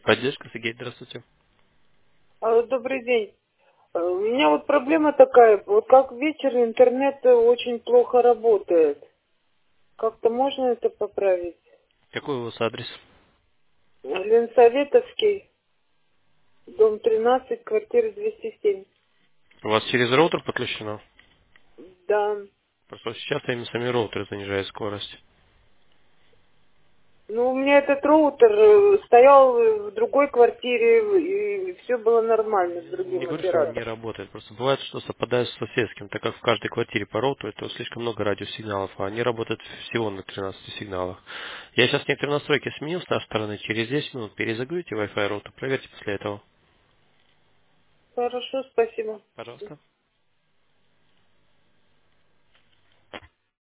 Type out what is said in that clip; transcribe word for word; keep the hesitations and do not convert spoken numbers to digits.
Техподдержка, Сергей, здравствуйте. А, Добрый день. Э, У меня вот проблема такая, вот как вечер интернет э, очень плохо работает. Как-то можно это поправить? Какой у вас адрес? Ленсоветовский, дом тринадцать, квартира двести семь. У вас через роутер подключено? Да. Просто сейчас именно сами роутеры занижают скорость. Ну, у меня этот роутер э, стоял э, в другой квартире, и все было нормально с Не другим говорю, что он не оператором. работает. Просто бывает, что совпадает с соседским, так как в каждой квартире по роутеру это слишком много радиосигналов, а они работают всего на тринадцати сигналах. Я сейчас некоторые настройки сменил с нашей стороны. Через десять минут перезагрузите Wi-Fi роутер, проверьте после этого. Хорошо, спасибо. Пожалуйста.